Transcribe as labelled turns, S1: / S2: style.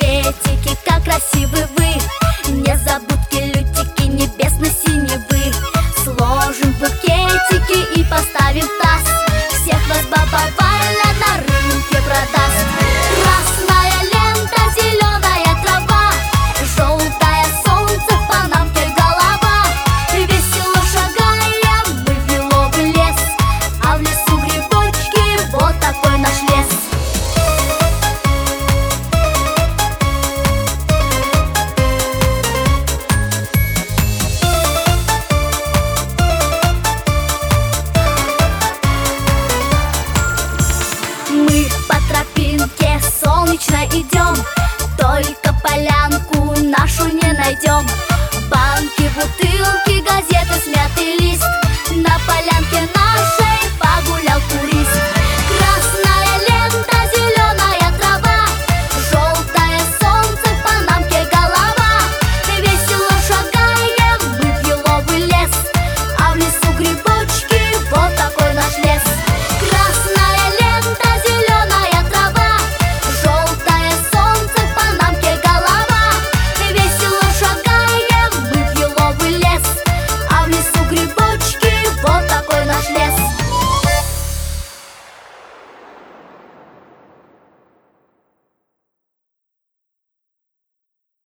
S1: букетики, как красивы вы. Незабудки, лютики небесно-синевы. Сложим букетики и поставим в таз. Всех вас баба Валя на рынке продаст. Красная лента, зеленая трава, желтое солнце, в панамке голова. Весело шагаем мы в еловый лес, а в лесу грибочки, вот такой наш лес. Мы по тропинке солнечной идем, только полянку нашу не найдем. Банки, бутылки, газеты, смятый лист. На полянке нашей погулял турист.